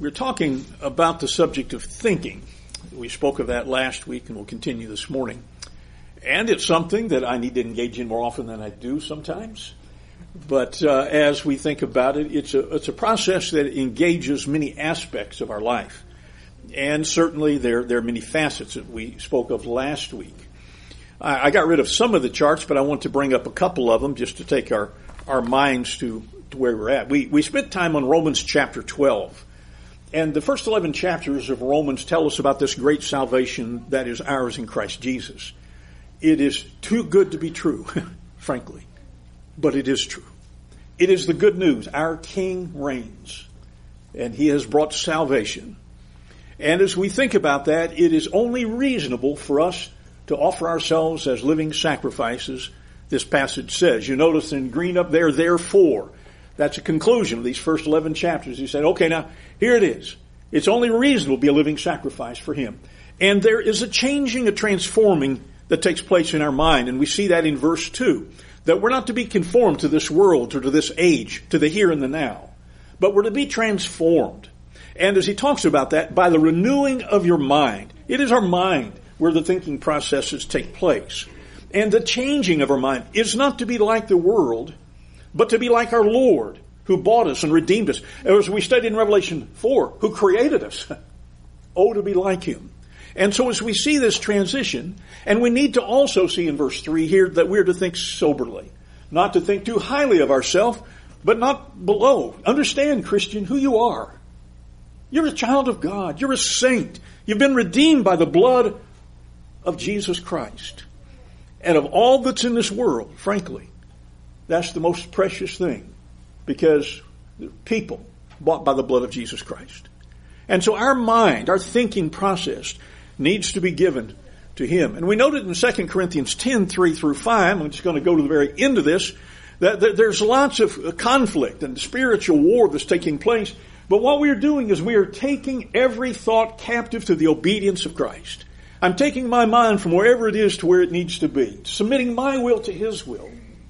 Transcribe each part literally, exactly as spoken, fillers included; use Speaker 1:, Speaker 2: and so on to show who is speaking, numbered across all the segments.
Speaker 1: We're talking about the subject of thinking. We spoke of that last week and we'll continue this morning. And it's something that I need to engage in more often than I do sometimes. But uh, as we think about it, it's a, it's a process that engages many aspects of our life. And certainly there, there are many facets that we spoke of last week. I, I got rid of some of the charts, but I want to bring up a couple of them just to take our, our minds to, to where we're at. We, we spent time on Romans chapter twelve. And the first eleven chapters of Romans tell us about this great salvation that is ours in Christ Jesus. It is too good to be true, frankly, but it is true. It is the good news. Our King reigns, and he has brought salvation. And as we think about that, it is only reasonable for us to offer ourselves as living sacrifices, this passage says. You notice in green up there, therefore. That's a conclusion of these first eleven chapters. He said, okay, now, here it is. It's only reasonable to be a living sacrifice for him. And there is a changing, a transforming that takes place in our mind. And we see that in verse two. That we're not to be conformed to this world or to this age, to the here and the now. But we're to be transformed. And as he talks about that, by the renewing of your mind. It is our mind where the thinking processes take place. And the changing of our mind is not to be like the world, but to be like our Lord, who bought us and redeemed us. As we studied in Revelation four, who created us. Oh, to be like him. And so as we see this transition, and we need to also see in verse three here that we're to think soberly. Not to think too highly of ourselves, but not below. Understand, Christian, who you are. You're a child of God. You're a saint. You've been redeemed by the blood of Jesus Christ. And of all that's in this world, frankly, that's the most precious thing, because people bought by the blood of Jesus Christ. And so our mind, our thinking process needs to be given to him. And we noted in Second Corinthians ten, three through five, I'm just going to go to the very end of this, that there's lots of conflict and spiritual war that's taking place. But what we're doing is we are taking every thought captive to the obedience of Christ. I'm taking my mind from wherever it is to where it needs to be, submitting my will to his will.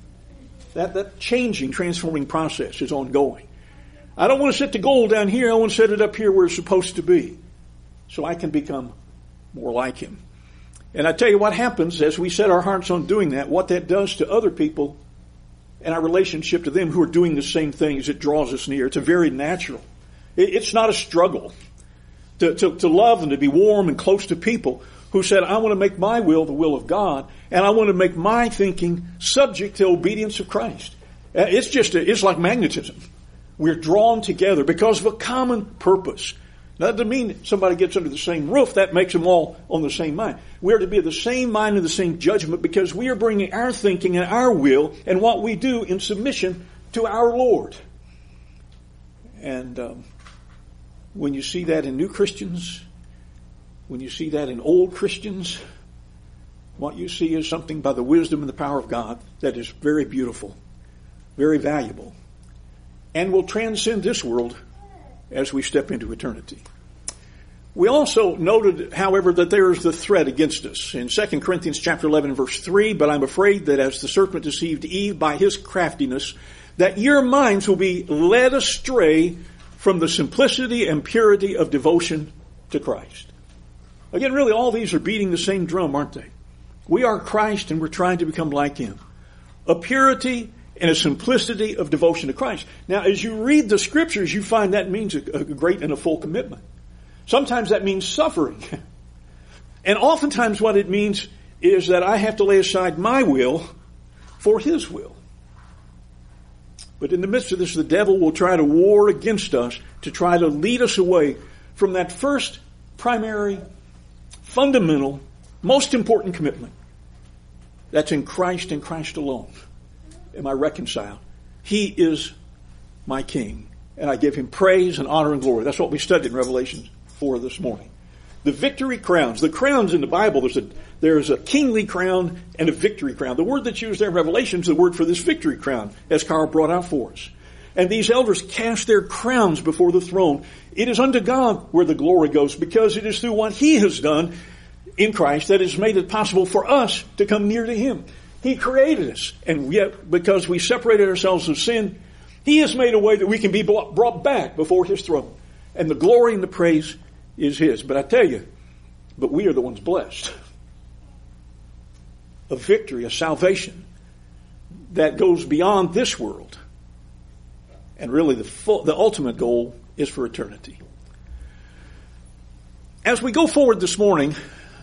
Speaker 1: That, that changing, transforming process is ongoing. I don't want to set the goal down here. I want to set it up here where it's supposed to be, so I can become more like him. And I tell you what happens as we set our hearts on doing that, what that does to other people and our relationship to them who are doing the same thing is it draws us near. It's a very natural. It, it's not a struggle to, to, to love and to be warm and close to people who said, I want to make my will the will of God, and I want to make my thinking subject to obedience of Christ. It's just, a, it's like magnetism. We're drawn together because of a common purpose. That doesn't mean somebody gets under the same roof. That makes them all on the same mind. We are to be of the same mind and the same judgment because we are bringing our thinking and our will and what we do in submission to our Lord. And um, when you see that in new Christians, when you see that in old Christians, what you see is something by the wisdom and the power of God that is very beautiful, very valuable, and will transcend this world as we step into eternity. We also noted, however, that there is the threat against us. In Second Corinthians chapter eleven, verse three, but I'm afraid that as the serpent deceived Eve by his craftiness, that your minds will be led astray from the simplicity and purity of devotion to Christ. Again, really, all these are beating the same drum, aren't they? We are Christ and we're trying to become like him. A purity and a simplicity of devotion to Christ. Now, as you read the scriptures, you find that means a, a great and a full commitment. Sometimes that means suffering. And oftentimes what it means is that I have to lay aside my will for his will. But in the midst of this, the devil will try to war against us to try to lead us away from that first primary, fundamental, most important commitment. That's in Christ and Christ alone. Am I reconciled? He is my King. And I give him praise and honor and glory. That's what we studied in Revelation four this morning. The victory crowns. The crowns in the Bible, there's a, there's a kingly crown and a victory crown. The word that's used there in Revelation is the word for this victory crown, as Carl brought out for us. And these elders cast their crowns before the throne. It is unto God where the glory goes, because it is through what he has done in Christ that has made it possible for us to come near to him. He created us, and yet because we separated ourselves from sin, he has made a way that we can be brought back before his throne. And the glory and the praise is His. But I tell you, but we are the ones blessed. A victory, a salvation that goes beyond this world. And really the full, the ultimate goal is for eternity. As we go forward this morning,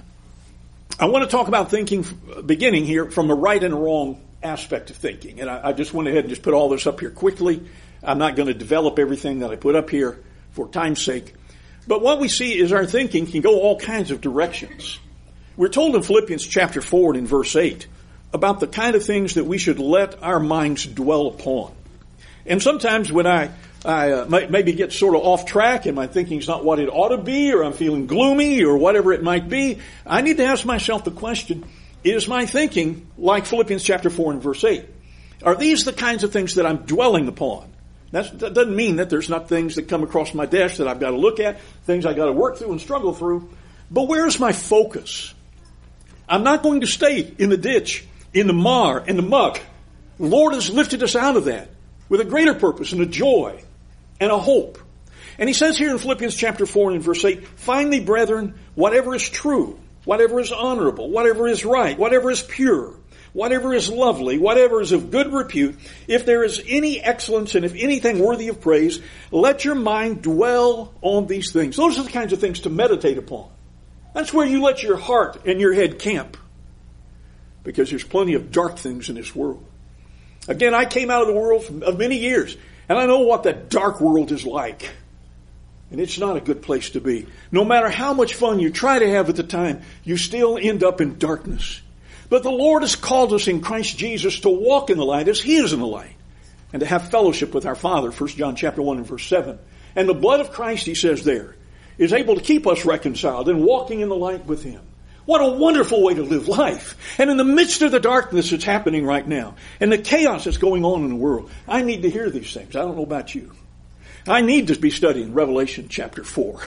Speaker 1: I want to talk about thinking, beginning here from a right and a wrong aspect of thinking. And I, I just went ahead and just put all this up here quickly. I'm not going to develop everything that I put up here for time's sake. But what we see is our thinking can go all kinds of directions. We're told in Philippians chapter four and in verse eight about the kind of things that we should let our minds dwell upon. And sometimes when I I uh, maybe get sort of off track and my thinking's not what it ought to be, or I'm feeling gloomy or whatever it might be, I need to ask myself the question, is my thinking like Philippians chapter four and verse eight? Are these the kinds of things that I'm dwelling upon? That's, that doesn't mean that there's not things that come across my desk that I've got to look at, things I've got to work through and struggle through. But where's my focus? I'm not going to stay in the ditch, in the mar, and the muck. The Lord has lifted us out of that with a greater purpose and a joy and a hope. And He says here in Philippians chapter four and verse eight, finally, brethren, whatever is true, whatever is honorable, whatever is right, whatever is pure, whatever is lovely, whatever is of good repute, if there is any excellence and if anything worthy of praise, let your mind dwell on these things. Those are the kinds of things to meditate upon. That's where you let your heart and your head camp. Because there's plenty of dark things in this world. Again, I came out of the world of many years, and I know what that dark world is like. And it's not a good place to be. No matter how much fun you try to have at the time, you still end up in darkness. But the Lord has called us in Christ Jesus to walk in the light as He is in the light. And to have fellowship with our Father, First John chapter one and verse seven. And the blood of Christ, He says there, is able to keep us reconciled and walking in the light with Him. What a wonderful way to live life. And in the midst of the darkness that's happening right now, and the chaos that's going on in the world, I need to hear these things. I don't know about you. I need to be studying Revelation chapter four.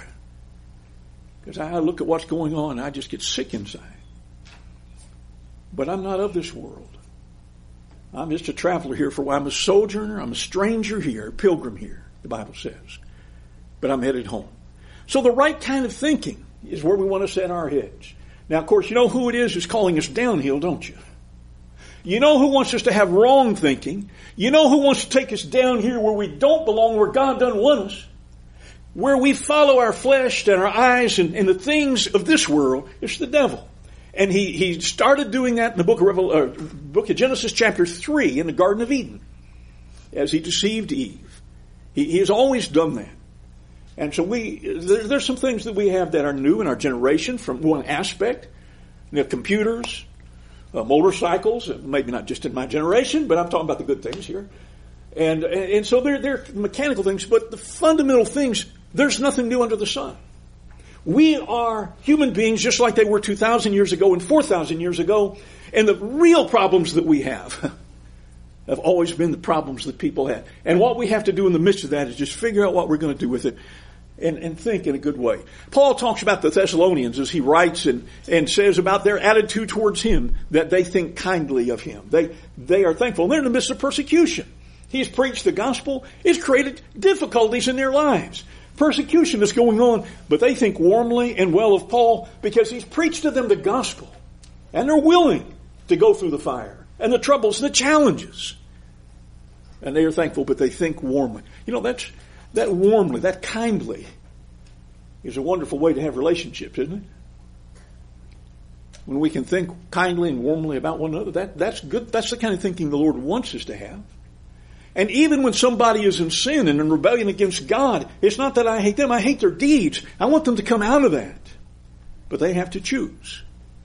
Speaker 1: Because I look at what's going on, and I just get sick inside. But I'm not of this world. I'm just a traveler here for a while. I'm a sojourner. I'm a stranger here, a pilgrim here, the Bible says. But I'm headed home. So the right kind of thinking is where we want to set our heads. Now, of course, you know who it is who's calling us downhill, don't you? You know who wants us to have wrong thinking. You know who wants to take us down here where we don't belong, where God doesn't want us. Where we follow our flesh and our eyes and, and the things of this world. It's the devil. And he, he started doing that in the book of, Revel, uh, book of Genesis chapter three in the Garden of Eden. As he deceived Eve. He, he has always done that. And so we, there, there's some things that we have that are new in our generation from one aspect. You know, computers, uh, motorcycles, maybe not just in my generation, but I'm talking about the good things here. And, and, and so they're, they're mechanical things, but the fundamental things, there's nothing new under the sun. We are human beings just like they were two thousand years ago and four thousand years ago. And the real problems that we have have always been the problems that people had. And what we have to do in the midst of that is just figure out what we're going to do with it and, and think in a good way. Paul talks about the Thessalonians as he writes and, and says about their attitude towards him, that they think kindly of him. They, they are thankful. And they're in the midst of persecution. He's preached the gospel. It's created difficulties in their lives. Persecution is going on, but they think warmly and well of Paul because he's preached to them the gospel. And they're willing to go through the fire and the troubles, the challenges. And they are thankful, but they think warmly. You know, that's, that warmly, that kindly is a wonderful way to have relationships, isn't it? When we can think kindly and warmly about one another, that, that's good. That's the kind of thinking the Lord wants us to have. And even when somebody is in sin and in rebellion against God, it's not that I hate them, I hate their deeds. I want them to come out of that. But they have to choose.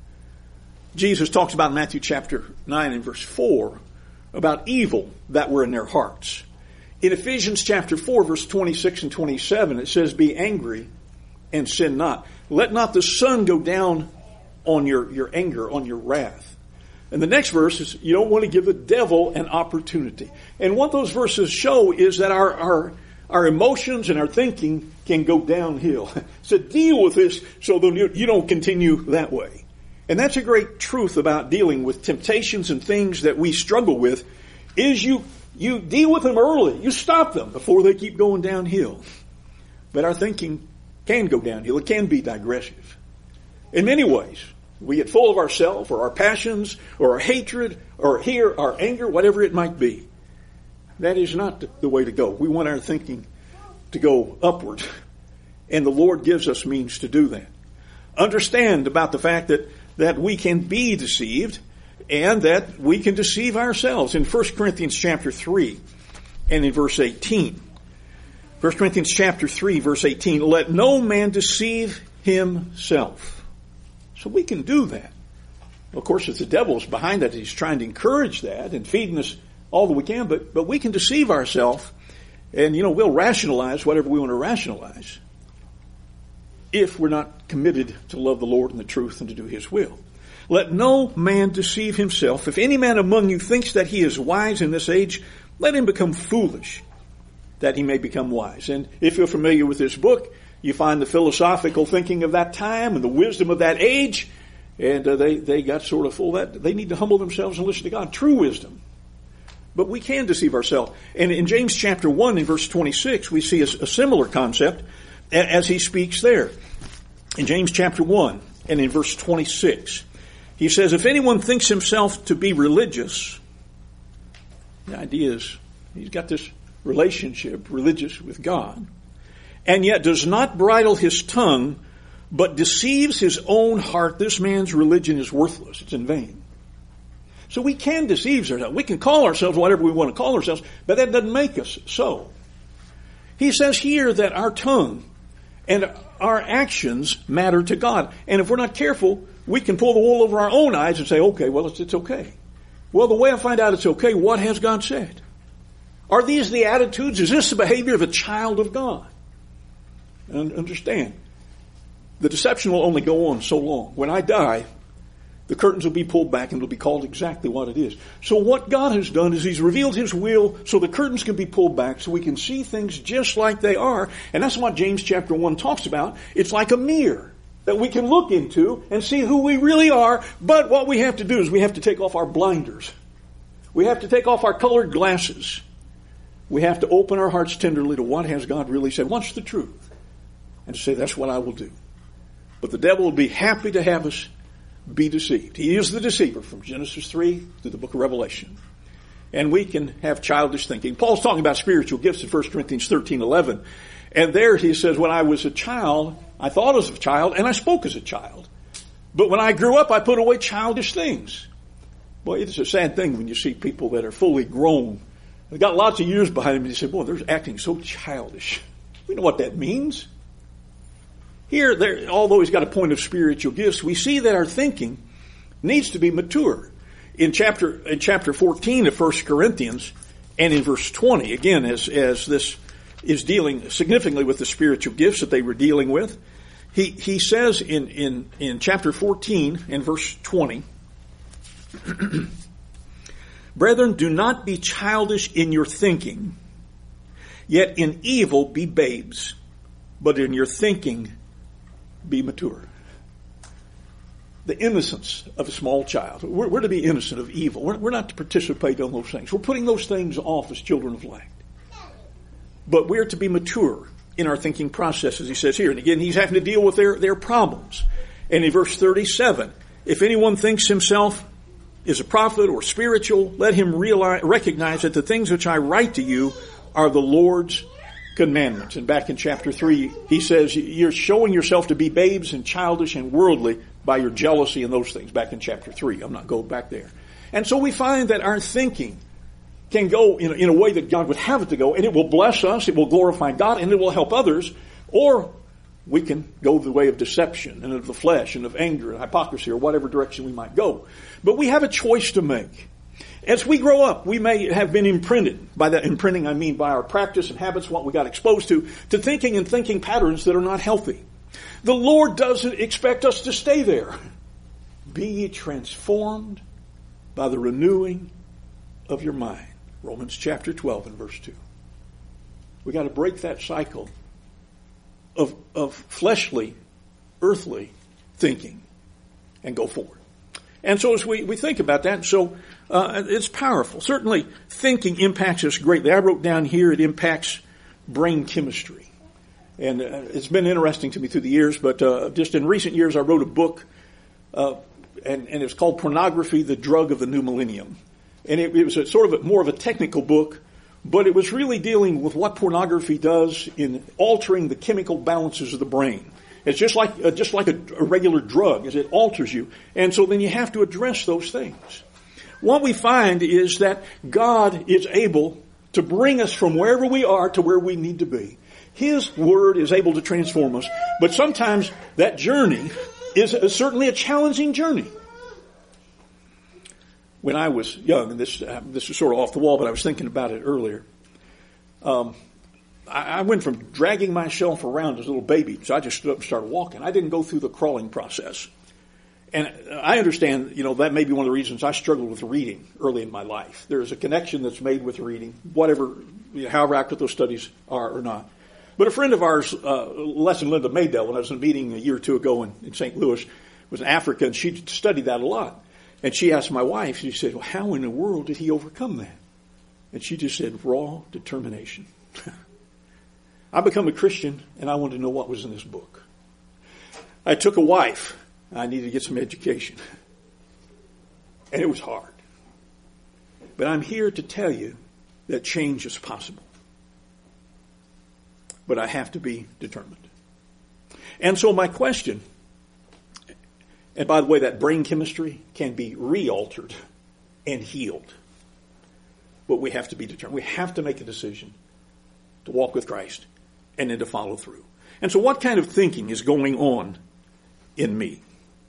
Speaker 1: Jesus talks about in Matthew chapter nine and verse four about evil that were in their hearts. In Ephesians chapter four, verse twenty-six and twenty-seven, it says, be angry and sin not. Let not the sun go down on your, your anger, on your wrath. And the next verse is, you don't want to give the devil an opportunity. And what those verses show is that our, our, our emotions and our thinking can go downhill. So deal with this so that you don't continue that way. And that's a great truth about dealing with temptations and things that we struggle with, is you, you deal with them early. You stop them before they keep going downhill. But our thinking can go downhill. It can be digressive. In many ways, we get full of ourselves or our passions or our hatred or here our anger, whatever it might be. That is not the way to go. We want our thinking to go upward. And the Lord gives us means to do that. Understand about the fact that, that we can be deceived and that we can deceive ourselves. In First Corinthians chapter three and in verse eighteen. First Corinthians chapter three, verse eighteen. Let no man deceive himself. So we can do that. Of course, it's the devil's behind that. He's trying to encourage that and feeding us all that we can. But, but we can deceive ourselves. And, you know, we'll rationalize whatever we want to rationalize if we're not committed to love the Lord and the truth and to do His will. Let no man deceive himself. If any man among you thinks that he is wise in this age, let him become foolish, that he may become wise. And if you're familiar with this book, you find the philosophical thinking of that time and the wisdom of that age. And uh, they, they got sort of full of that. They need to humble themselves and listen to God. True wisdom. But we can deceive ourselves. And in James chapter one, in verse twenty-six, we see a, a similar concept as he speaks there. In James chapter one and in verse twenty-six, he says, if anyone thinks himself to be religious, the idea is he's got this relationship, religious with God, and yet does not bridle his tongue, but deceives his own heart, this man's religion is worthless. It's in vain. So we can deceive ourselves. We can call ourselves whatever we want to call ourselves, but that doesn't make us so. He says here that our tongue and our actions matter to God. And if we're not careful, we can pull the wool over our own eyes and say, okay, well, it's, it's okay. Well, the way I find out it's okay, what has God said? Are these the attitudes? Is this the behavior of a child of God? And understand, the deception will only go on so long. When I die, the curtains will be pulled back and it'll be called exactly what it is. So what God has done is He's revealed His will so the curtains can be pulled back so we can see things just like they are. And that's what James chapter one talks about. It's like a mirror that we can look into and see who we really are. But what we have to do is we have to take off our blinders. We have to take off our colored glasses. We have to open our hearts tenderly to what has God really said. What's the truth? And to say, that's what I will do. But the devil will be happy to have us be deceived. He is the deceiver from Genesis three to the book of Revelation. And we can have childish thinking. Paul's talking about spiritual gifts in First Corinthians thirteen eleven. And there he says, when I was a child, I thought as a child and I spoke as a child. But when I grew up, I put away childish things. Boy, it's a sad thing when you see people that are fully grown. They've got lots of years behind them and you say, boy, they're acting so childish. We know what that means. Here, there, although he's got a point of spiritual gifts, we see that our thinking needs to be mature. In chapter in chapter fourteen of First Corinthians and in verse twenty, again, as as this is dealing significantly with the spiritual gifts that they were dealing with, he he says in in in chapter fourteen and verse twenty, brethren, do not be childish in your thinking, yet in evil be babes, but in your thinking be mature. The innocence of a small child. We're, we're to be innocent of evil. We're, we're not to participate in those things. We're putting those things off as children of light. But we're to be mature in our thinking process, as he says here. And again, he's having to deal with their, their problems. And in verse thirty-seven, if anyone thinks himself is a prophet or spiritual, let him realize, recognize that the things which I write to you are the Lord's commandments. And back in chapter three, he says you're showing yourself to be babes and childish and worldly by your jealousy and those things. Back in chapter three. I'm not going back there. And so we find that our thinking can go in a, in a way that God would have it to go, and it will bless us, it will glorify God, and it will help others. Or we can go the way of deception and of the flesh and of anger and hypocrisy or whatever direction we might go. But we have a choice to make. As we grow up, we may have been imprinted. By that imprinting, I mean by our practice and habits, what we got exposed to, to thinking and thinking patterns that are not healthy. The Lord doesn't expect us to stay there. Be ye transformed by the renewing of your mind. Romans chapter twelve and verse two. We got to break that cycle of, of fleshly, earthly thinking and go forward. And so as we, we think about that, so uh, it's powerful. Certainly thinking impacts us greatly. I wrote down here it impacts brain chemistry. And uh, it's been interesting to me through the years, but uh, just in recent years I wrote a book, uh, and, and it's called Pornography, the Drug of the New Millennium. And it, it was a, sort of a, more of a technical book, but it was really dealing with what pornography does in altering the chemical balances of the brain. It's just like uh, just like a, a regular drug, as it alters you. And so then you have to address those things. What we find is that God is able to bring us from wherever we are to where we need to be. His Word is able to transform us, but sometimes that journey is a, certainly a challenging journey. When I was young, and this uh, this is sort of off the wall, but I was thinking about it earlier. Um, I, I went from dragging myself around as a little baby, so I just stood up and started walking. I didn't go through the crawling process. And I understand, you know, that may be one of the reasons I struggled with reading early in my life. There is a connection that's made with reading, whatever, you know, however accurate those studies are or not. But a friend of ours, uh, Les and Linda Maydell, when I was in a meeting a year or two ago in, in Saint Louis, was in Africa, and she studied that a lot. And she asked my wife, she said, well, how in the world did he overcome that? And she just said, raw determination. I become a Christian, and I wanted to know what was in this book. I took a wife. I needed to get some education. And it was hard. But I'm here to tell you that change is possible. But I have to be determined. And so my question, and by the way, that brain chemistry can be re-altered and healed. But we have to be determined. We have to make a decision to walk with Christ and then to follow through. And so what kind of thinking is going on in me?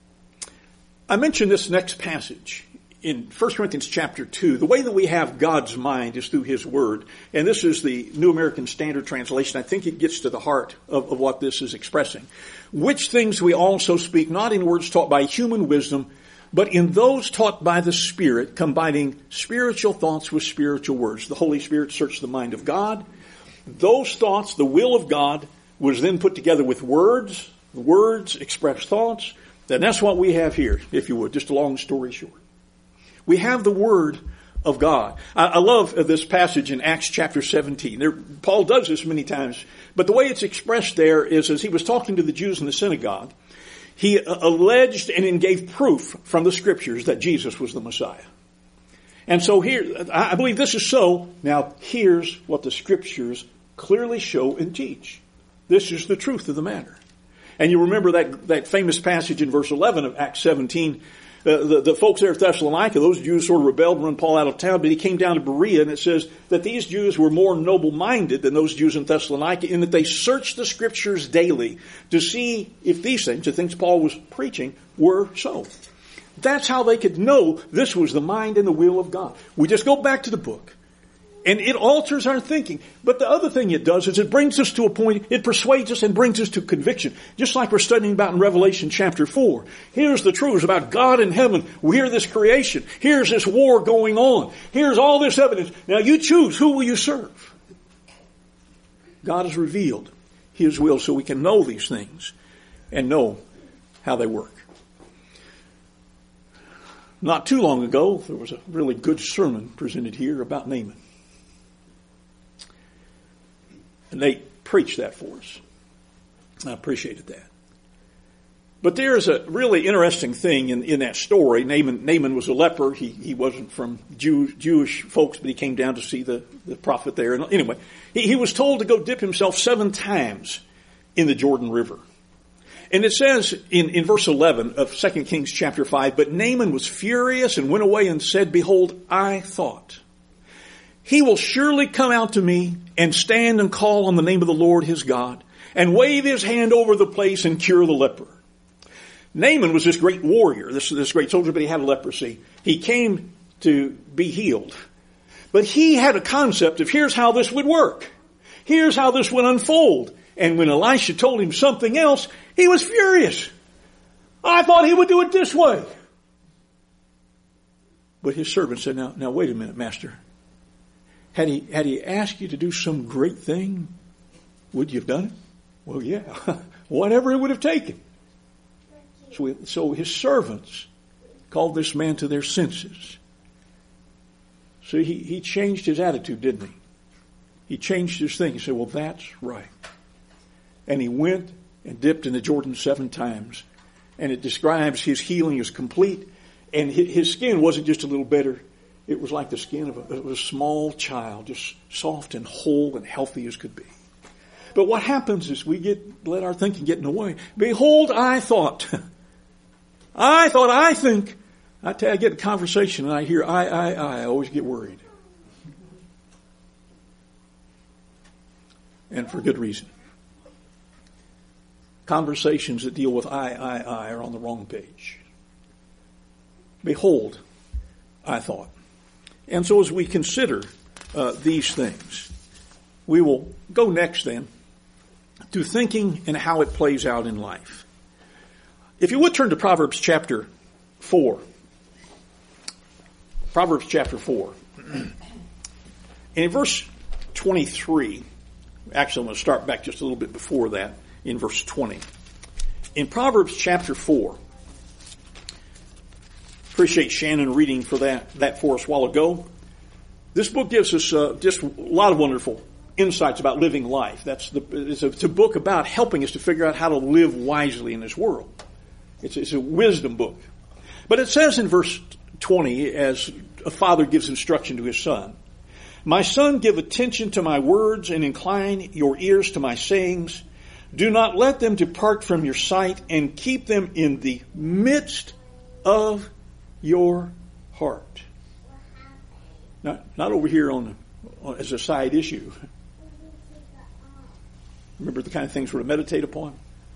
Speaker 1: I mentioned this next passage in First Corinthians chapter two. The way that we have God's mind is through His Word. And this is the New American Standard Translation. I think it gets to the heart of, of what this is expressing. Which things we also speak, not in words taught by human wisdom, but in those taught by the Spirit, combining spiritual thoughts with spiritual words. The Holy Spirit searched the mind of God. Those thoughts, the will of God, was then put together with words. Words express thoughts. And that's what we have here, if you would, just a long story short. We have the Word of God. I, I love this passage in Acts chapter seventeen. There, Paul does this many times, but the way it's expressed there is as he was talking to the Jews in the synagogue, he uh, alleged and then gave proof from the Scriptures that Jesus was the Messiah. And so here, I believe this is so. Now, here's what the Scriptures clearly show and teach. This is the truth of the matter. And you remember that, that famous passage in verse eleven of Acts seventeen. Uh, the, the folks there at Thessalonica, those Jews sort of rebelled and run Paul out of town, but he came down to Berea, and it says that these Jews were more noble-minded than those Jews in Thessalonica in that they searched the Scriptures daily to see if these things, the things Paul was preaching, were so. That's how they could know this was the mind and the will of God. We just go back to the book. And it alters our thinking. But the other thing it does is it brings us to a point, it persuades us and brings us to conviction. Just like we're studying about in Revelation chapter four. Here's the truth about God in heaven. We hear this creation. Here's this war going on. Here's all this evidence. Now you choose, who will you serve? God has revealed His will so we can know these things and know how they work. Not too long ago, there was a really good sermon presented here about Naaman. And they preached that for us. I appreciated that. But there's a really interesting thing in, in that story. Naaman, Naaman was a leper. He, he wasn't from Jew, Jewish folks, but he came down to see the, the prophet there. And anyway, he, he was told to go dip himself seven times in the Jordan River. And it says in, in verse eleven of Second Kings chapter five, but Naaman was furious and went away and said, behold, I thought, he will surely come out to me and stand and call on the name of the Lord his God and wave his hand over the place and cure the leper. Naaman was this great warrior, this, this great soldier, but he had leprosy. He came to be healed. But he had a concept of here's how this would work. Here's how this would unfold. And when Elisha told him something else, he was furious. I thought he would do it this way. But his servant said, now, now wait a minute, master. Had he, had he asked you to do some great thing, would you have done it? Well, yeah. Whatever it would have taken. So, we, so his servants called this man to their senses. So he, he changed his attitude, didn't he? He changed his thing. He said, well, that's right. And he went and dipped in the Jordan seven times. And it describes his healing as complete. And his skin wasn't just a little better. It was like the skin of a, of a small child, just soft and whole and healthy as could be. But what happens is we get let our thinking get in the way. Behold, I thought. I thought, I think. I tell you, I get in conversation and I hear I, I, I. I always get worried. And for good reason. Conversations that deal with I, I, I are on the wrong page. Behold, I thought. And so as we consider uh, these things, we will go next then to thinking and how it plays out in life. If you would turn to Proverbs chapter four. Proverbs chapter four. And in verse twenty-three, actually I'm going to start back just a little bit before that, in verse twenty. In Proverbs chapter four, appreciate Shannon reading for that, that for us a while ago. This book gives us uh, just a lot of wonderful insights about living life. That's the, it's, a, it's a book about helping us to figure out how to live wisely in this world. It's, it's a wisdom book. But it says in verse twenty, as a father gives instruction to his son, my son, give attention to my words and incline your ears to my sayings. Do not let them depart from your sight, and keep them in the midst of your heart. Not, not over here on, on as a side issue. Remember the kind of things we're to meditate upon?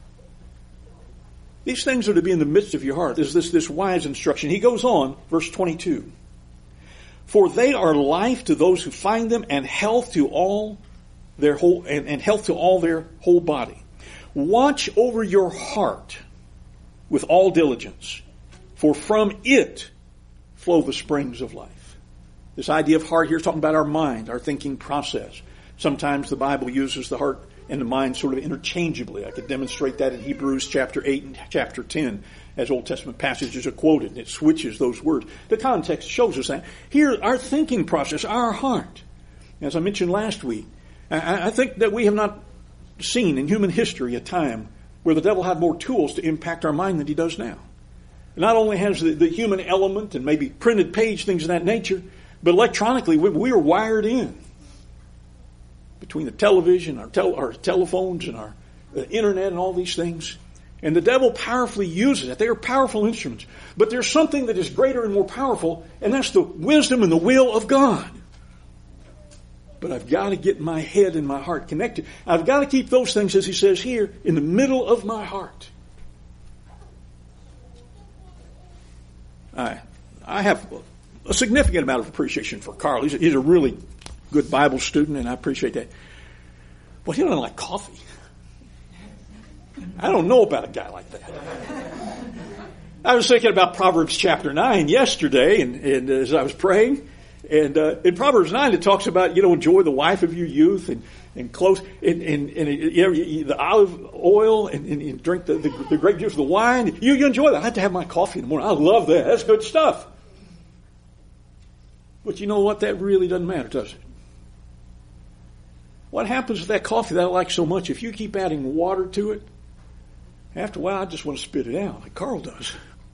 Speaker 1: These things are to be in the midst of your heart. There's this, this wise instruction. He goes on, verse twenty-two. For they are life to those who find them, and health to all their whole, and, and health to all their whole body. Watch over your heart with all diligence, for from it flow the springs of life. This idea of heart here is talking about our mind, our thinking process. Sometimes the Bible uses the heart and the mind sort of interchangeably. I could demonstrate that in Hebrews chapter eight and chapter ten as Old Testament passages are quoted. And it switches those words. The context shows us that. Here, our thinking process, our heart, as I mentioned last week, I, I think that we have not seen in human history a time where the devil had more tools to impact our mind than he does now. Not only has the, the human element and maybe printed page, things of that nature, but electronically we, we are wired in. Between the television, our, tel- our telephones, and our uh, internet and all these things. And the devil powerfully uses it. They are powerful instruments. But there's something that is greater and more powerful, and that's the wisdom and the will of God. But I've got to get my head and my heart connected. I've got to keep those things, as he says here, in the middle of my heart. I, I have a significant amount of appreciation for Carl. He's a, he's a really good Bible student, and I appreciate that. But he doesn't like coffee. I don't know about a guy like that. I was thinking about Proverbs chapter nine yesterday, and, and as I was praying, and uh, in Proverbs nine it talks about, you know, enjoy the wife of your youth, and, and close, and, and, and you know, the olive oil, and, and, and drink the, the, the grape juice, the wine. You, you enjoy that. I have to have my coffee in the morning. I love that. That's good stuff. But you know what? That really doesn't matter, does it? What happens with that coffee that I like so much? If you keep adding water to it, after a while I just want to spit it out, like Carl does.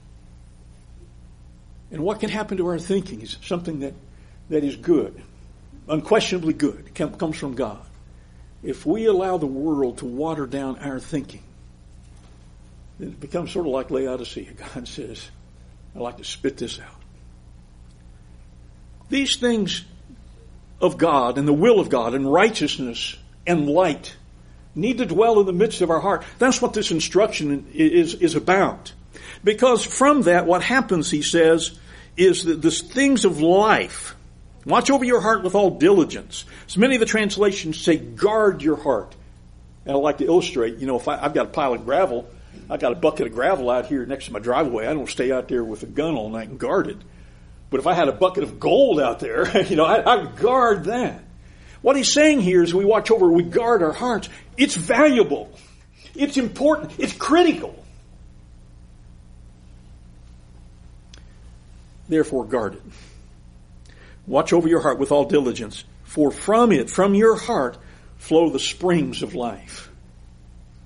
Speaker 1: And what can happen to our thinking is something that, that is good, unquestionably good. It comes from God. If we allow the world to water down our thinking, then it becomes sort of like Laodicea. God says, I'd like to spit this out. These things of God and the will of God and righteousness and light need to dwell in the midst of our heart. That's what this instruction is, is about. Because from that, what happens, he says, is that the things of life. Watch over your heart with all diligence. So many of the translations say, guard your heart. And I like to illustrate, you know, if I, I've got a pile of gravel, I've got a bucket of gravel out here next to my driveway, I don't stay out there with a gun all night and guard it. But if I had a bucket of gold out there, you know, I, I would guard that. What he's saying here is we watch over, we guard our hearts. It's valuable. It's important. It's critical. Therefore, guard it. Watch over your heart with all diligence, for from it, from your heart, flow the springs of life.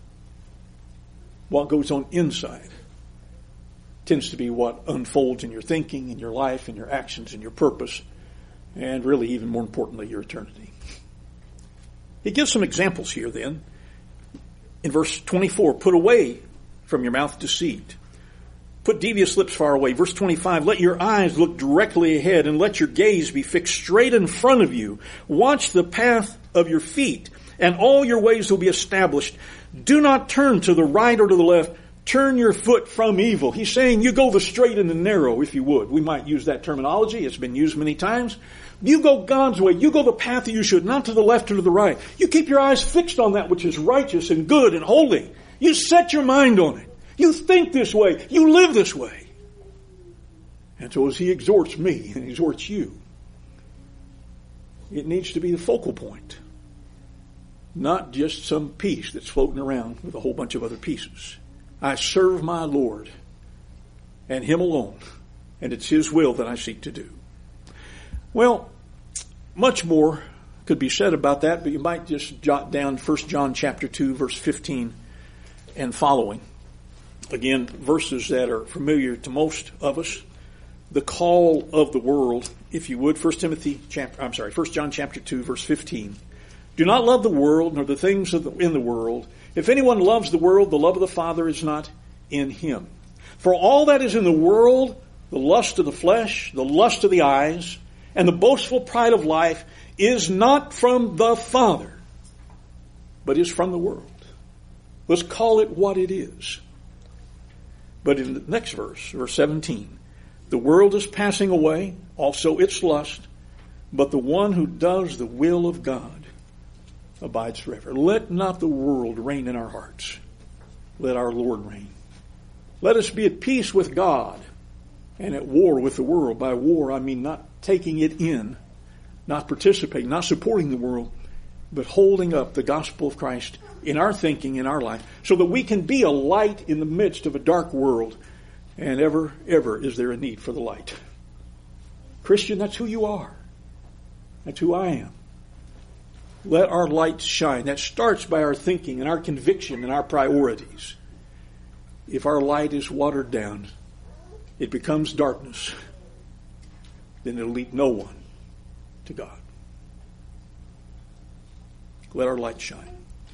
Speaker 1: what goes on inside tends to be what unfolds in your thinking, in your life, in your actions, in your purpose, and really, even more importantly, your eternity. He gives some examples here then. In verse twenty-four, put away from your mouth deceit. Put devious lips far away. Verse twenty-five, let your eyes look directly ahead and let your gaze be fixed straight in front of you. Watch the path of your feet, and all your ways will be established. Do not turn to the right or to the left. Turn your foot from evil. He's saying you go the straight and the narrow, if you would. We might use that terminology. It's been used many times. You go God's way. You go the path that you should, not to the left or to the right. You keep your eyes fixed on that which is righteous and good and holy. You set your mind on it. You think this way. You live this way. And so as he exhorts me and exhorts you, it needs to be the focal point. Not just some piece that's floating around with a whole bunch of other pieces. I serve my Lord and Him alone, and it's His will that I seek to do. Well, much more could be said about that, but you might just jot down First John chapter two, verse fifteen and following. Again, verses that are familiar to most of us. The call of the world, if you would. First Timothy chapter, I'm sorry, First John chapter two, verse fifteen. Do not love the world nor the things of the, in the world. If anyone loves the world, the love of the Father is not in him. For all that is in the world, the lust of the flesh, the lust of the eyes, and the boastful pride of life is not from the Father, but is from the world. Let's call it what it is. But in the next verse, verse seventeen, the world is passing away, also its lust, but the one who does the will of God abides forever. Let not the world reign in our hearts. Let our Lord reign. Let us be at peace with God and at war with the world. By war, I mean not taking it in, not participating, not supporting the world, but holding up the gospel of Christ in our thinking, in our life, so that we can be a light in the midst of a dark world. And ever, ever is there a need for the light. Christian, that's who you are. That's who I am. Let our light shine. That starts by our thinking and our conviction and our priorities. If our light is watered down, it becomes darkness. Then it'll lead no one to God. Let our light shine.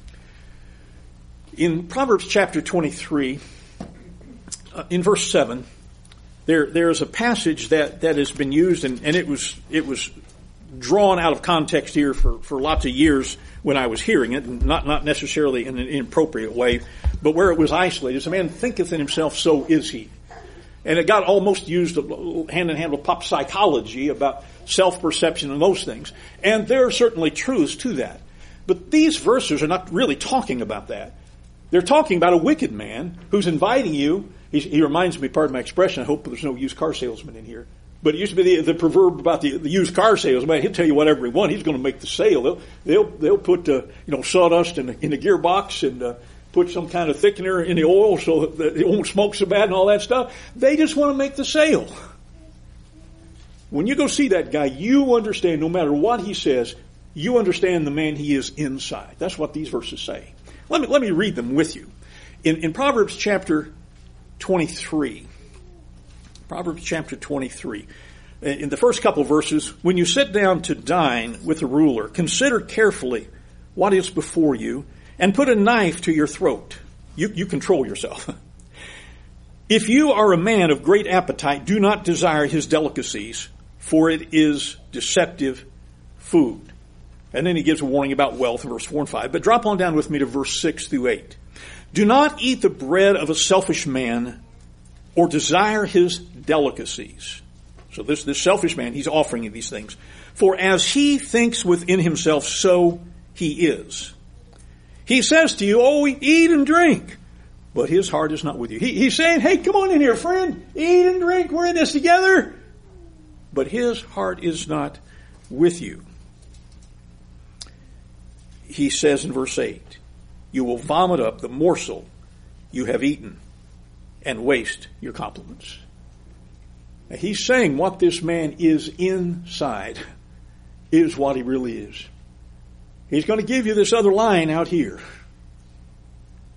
Speaker 1: In Proverbs chapter twenty-three, uh, in verse seven, there there is a passage that, that has been used, and, and it was it was drawn out of context here for, for lots of years when I was hearing it, not not necessarily in an inappropriate way, but where it was isolated. As a man thinketh in himself, so is he. And it got almost used hand in hand with pop psychology about self-perception and those things. And there are certainly truths to that. But these verses are not really talking about that. They're talking about a wicked man who's inviting you. He, he reminds me, pardon my expression, I hope there's no used car salesman in here. But it used to be the, the proverb about the, the used car salesman. He'll tell you whatever he wants. He's going to make the sale. They'll they'll, they'll put uh, you know sawdust in the, in the gearbox and uh, put some kind of thickener in the oil so that it won't smoke so bad and all that stuff. They just want to make the sale. When you go see that guy, you understand, no matter what he says, you understand the man he is inside. That's what these verses say. Let me let me read them with you. In, in Proverbs chapter twenty-three, Proverbs chapter twenty-three, in the first couple of verses, when you sit down to dine with a ruler, consider carefully what is before you, and put a knife to your throat. You, you control yourself. If you are a man of great appetite, do not desire his delicacies, for it is deceptive food. And then he gives a warning about wealth in verse four and five. But drop on down with me to verse six through eight. Do not eat the bread of a selfish man or desire his delicacies. So this, this selfish man, he's offering you these things. For as he thinks within himself, so he is. He says to you, oh, eat and drink. But his heart is not with you. He, he's saying, hey, come on in here, friend. Eat and drink. We're in this together. But his heart is not with you. He says in verse eight, you will vomit up the morsel you have eaten and waste your compliments. Now, he's saying what this man is inside is what he really is. He's going to give you this other line out here.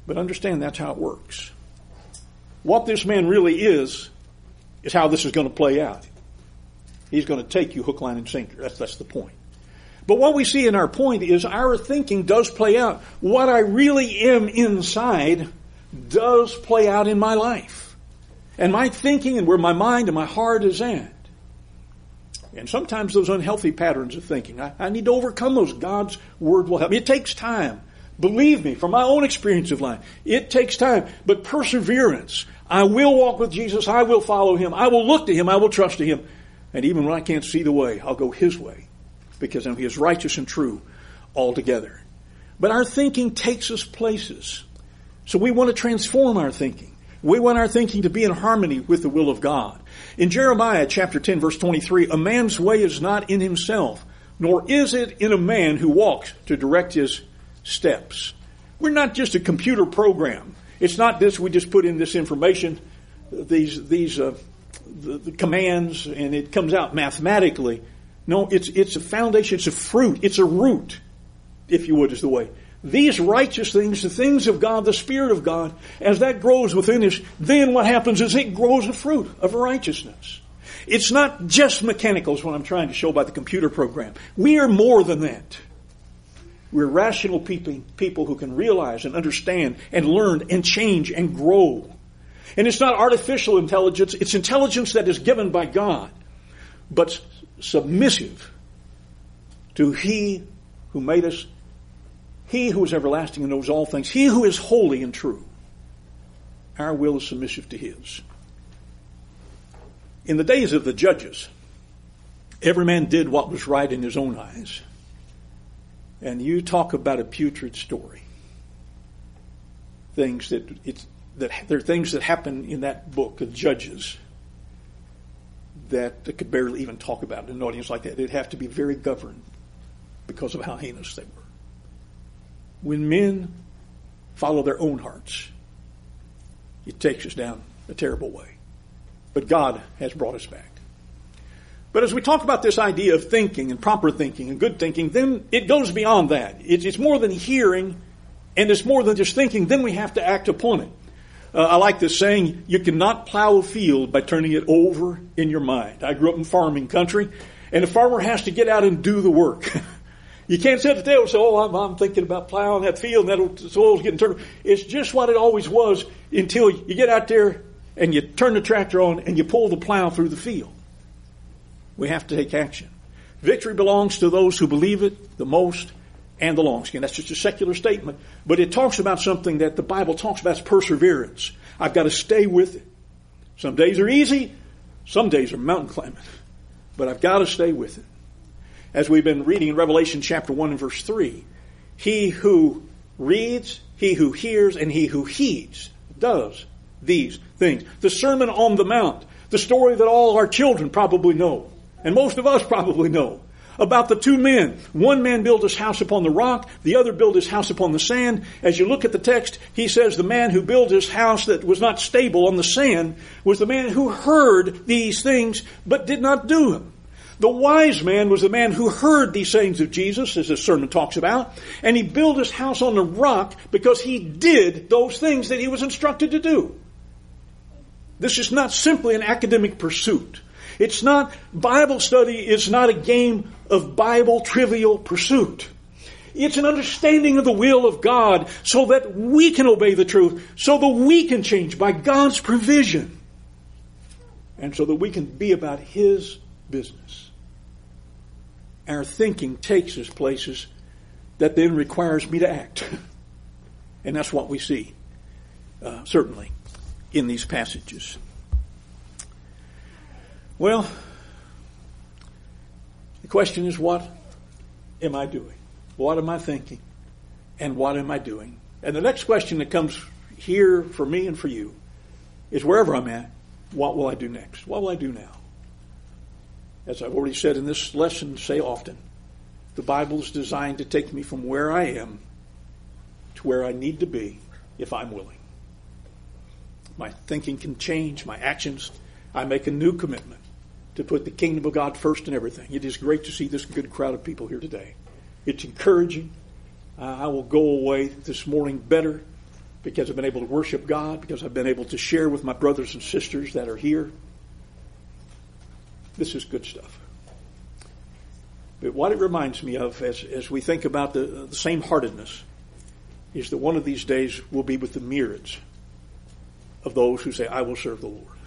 Speaker 1: But understand that's how it works. What this man really is, is how this is going to play out. He's going to take you hook, line, and sinker. That's, that's the point. But what we see in our point is our thinking does play out. What I really am inside does play out in my life. And my thinking and where my mind and my heart is at. And sometimes those unhealthy patterns of thinking, I, I need to overcome those. God's Word will help me. It takes time. Believe me, from my own experience of life, it takes time. But perseverance. I will walk with Jesus. I will follow Him. I will look to Him. I will trust to Him. And even when I can't see the way, I'll go His way. Because He is righteous and true altogether. But our thinking takes us places. So we want to transform our thinking. We want our thinking to be in harmony with the will of God. In Jeremiah chapter ten, verse twenty-three, a man's way is not in himself, nor is it in a man who walks to direct his steps. We're not just a computer program. It's not this, we just put in this information, these these uh, the, the commands, and it comes out mathematically. No, it's it's a foundation, it's a fruit, it's a root, if you would, is the way. These righteous things, the things of God, the Spirit of God, as that grows within us, then what happens is it grows a fruit of righteousness. It's not just mechanical, is what I'm trying to show by the computer program. We are more than that. We're rational people, people who can realize and understand and learn and change and grow. And it's not artificial intelligence, it's intelligence that is given by God, but submissive to He who made us, He who is everlasting and knows all things, He who is holy and true. Our will is submissive to His. In the days of the judges, every man did what was right in his own eyes. And you talk about a putrid story. Things that it's that there are things that happen in that book of Judges that they could barely even talk about in an audience like that. They'd have to be very governed because of how heinous they were. When men follow their own hearts, it takes us down a terrible way. But God has brought us back. But as we talk about this idea of thinking and proper thinking and good thinking, then it goes beyond that. It's, it's more than hearing, and it's more than just thinking. Then we have to act upon it. Uh, I like this saying, you cannot plow a field by turning it over in your mind. I grew up in farming country, and a farmer has to get out and do the work. You can't sit there and say, oh, I'm, I'm thinking about plowing that field, and that soil's getting turned. It's just what it always was until you get out there and you turn the tractor on and you pull the plow through the field. We have to take action. Victory belongs to those who believe it the most and the longest. Again, that's just a secular statement, but it talks about something that the Bible talks about as perseverance. I've got to stay with it. Some days are easy, some days are mountain climbing, but I've got to stay with it. As we've been reading in Revelation chapter one and verse three, he who reads, he who hears, and he who heeds does these things. The Sermon on the Mount, the story that all our children probably know, and most of us probably know, about the two men. One man built his house upon the rock, the other built his house upon the sand. As you look at the text, he says the man who built his house that was not stable on the sand was the man who heard these things but did not do them. The wise man was the man who heard these sayings of Jesus, as this sermon talks about, and he built his house on the rock because he did those things that he was instructed to do. This is not simply an academic pursuit. It's not, Bible study is not a game of Bible trivial pursuit. It's an understanding of the will of God so that we can obey the truth, so that we can change by God's provision, and so that we can be about His business. Our thinking takes us places that then requires me to act. And that's what we see, uh, certainly, in these passages. Well, the question is, what am I doing? What am I thinking? And what am I doing? And the next question that comes here for me and for you is, wherever I'm at, what will I do next? What will I do now? As I've already said in this lesson, say often, the Bible is designed to take me from where I am to where I need to be if I'm willing. My thinking can change, my actions. I make a new commitment to put the kingdom of God first in everything. It is great to see this good crowd of people here today. It's encouraging. Uh, I will go away this morning better because I've been able to worship God, because I've been able to share with my brothers and sisters that are here. This is good stuff. But what it reminds me of as, as we think about the, the same-heartedness is that one of these days we'll be with the myriads of those who say, I will serve the Lord.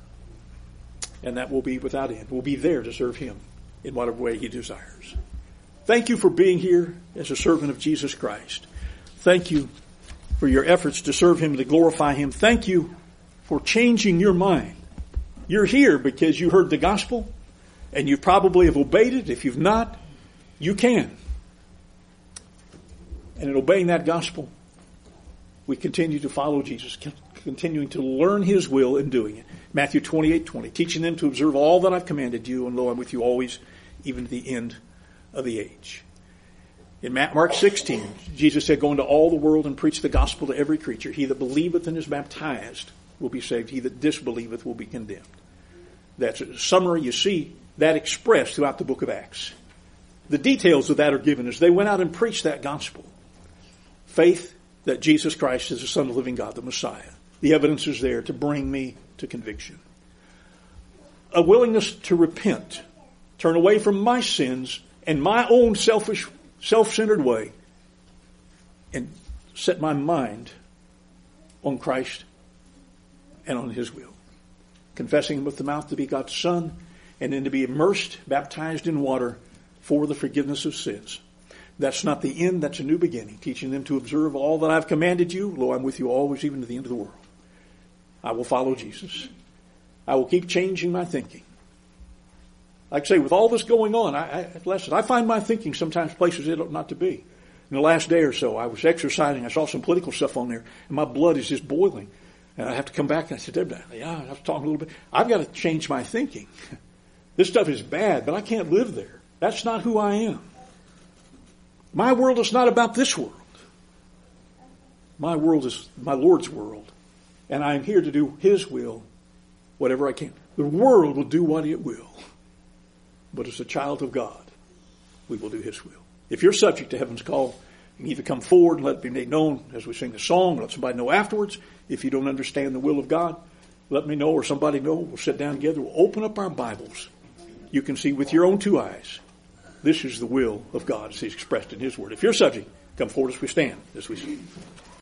Speaker 1: And that will be without end. We'll be there to serve Him in whatever way He desires. Thank you for being here as a servant of Jesus Christ. Thank you for your efforts to serve Him, to glorify Him. Thank you for changing your mind. You're here because you heard the gospel, and you probably have obeyed it. If you've not, you can. And in obeying that gospel, we continue to follow Jesus, continuing to learn His will in doing it. Matthew twenty-eight twenty, teaching them to observe all that I've commanded you, and lo, I'm with you always, even to the end of the age. In Mark sixteen, Jesus said, go into all the world and preach the gospel to every creature. He that believeth and is baptized will be saved. He that disbelieveth will be condemned. That's a summary. You see that expressed throughout the book of Acts. The details of that are given as they went out and preached that gospel. Faith that Jesus Christ is the Son of the living God, the Messiah. The evidence is there to bring me to conviction. A willingness to repent, turn away from my sins and my own selfish, self-centered way, and set my mind on Christ and on His will. Confessing Him with the mouth to be God's Son, and then to be immersed, baptized in water for the forgiveness of sins. That's not the end, that's a new beginning. Teaching them to observe all that I've commanded you. Lo, I'm with you always, even to the end of the world. I will follow Jesus. I will keep changing my thinking. Like I say, with all this going on, I, I, listen, I find my thinking sometimes places it ought not to be. In the last day or so, I was exercising. I saw some political stuff on there, and my blood is just boiling. And I have to come back, and I said, yeah, I was talking a little bit. I've got to change my thinking. This stuff is bad, but I can't live there. That's not who I am. My world is not about this world. My world is my Lord's world. And I am here to do His will, whatever I can. The world will do what it will. But as a child of God, we will do His will. If you're subject to heaven's call, you can either come forward and let it be made known as we sing the song, or let somebody know afterwards. If you don't understand the will of God, let me know or somebody know. We'll sit down together. We'll open up our Bibles. You can see with your own two eyes. This is the will of God as He's expressed in His Word. If you're subject, come forward as we stand, as we sing.